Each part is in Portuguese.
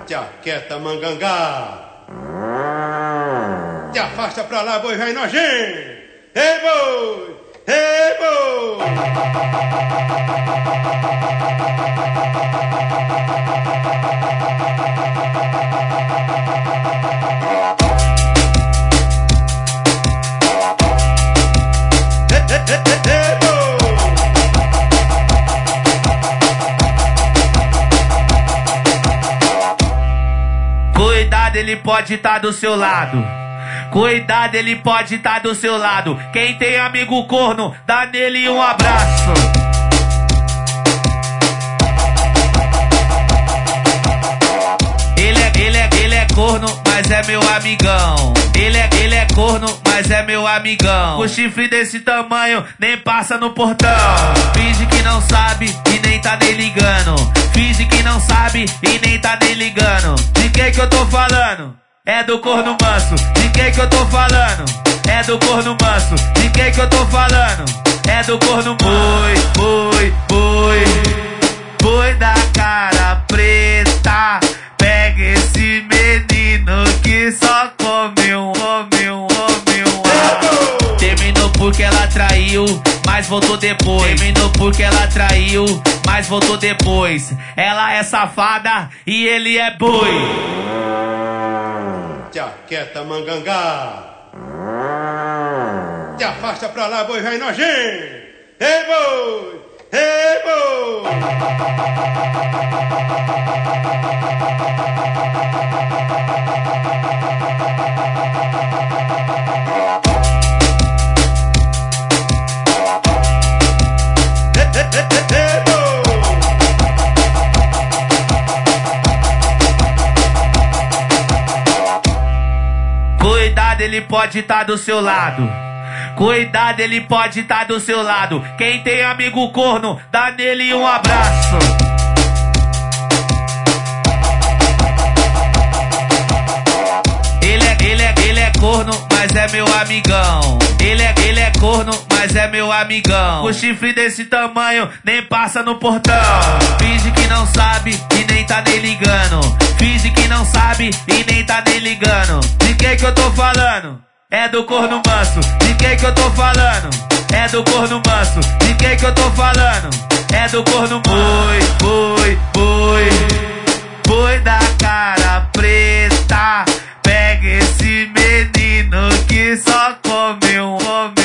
Jaqueta mangangá. Te afasta pra lá, boi velho nojento. Ei, boi! Ei, boi! Cuidado, ele pode estar do seu lado. Cuidado, ele pode estar do seu lado. Quem tem amigo corno, dá nele um abraço. Ele é corno, mas é meu amigão. Ele é corno, mas é meu amigão. O chifre desse tamanho nem passa no portão. Finge que não sabe e nem tá nem ligando. Finge que não sabe e nem tá nem ligando. De quem que eu tô falando? É do corno manso. De quem que eu tô falando? É do corno manso. De quem que eu tô falando? É do corno manso. Boi da cara preta. Pega esse menino que só come um. Terminou porque ela traiu, mas voltou depois. Terminou porque ela traiu, mas voltou depois. Ela é safada e ele é boi. Jaqueta mangangá. Te afasta pra lá, boi velho nojento. Ei, boi! Ei, boi! Cuidado, ele pode estar do seu lado. Cuidado, ele pode estar do seu lado. Quem tem amigo corno, dá nele um abraço. Ele é corno, mas é meu amigão. Ele é corno, mas é meu amigão. O chifre desse tamanho nem passa no portão. Finge que não sabe e nem tá nem ligando. Finge que não sabe e nem tá nem ligando. De quem que eu tô falando? É do corno manso. De quem que eu tô falando? É do corno manso. De quem que eu tô falando? É do corno manso. Boi da cara preta. Pega esse menino que só come um.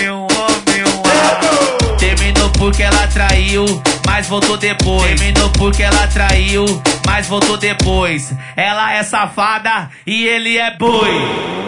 Terminou porque ela traiu, mas voltou depois. Terminou porque ela traiu, mas voltou depois. Ela é safada e ele é boi.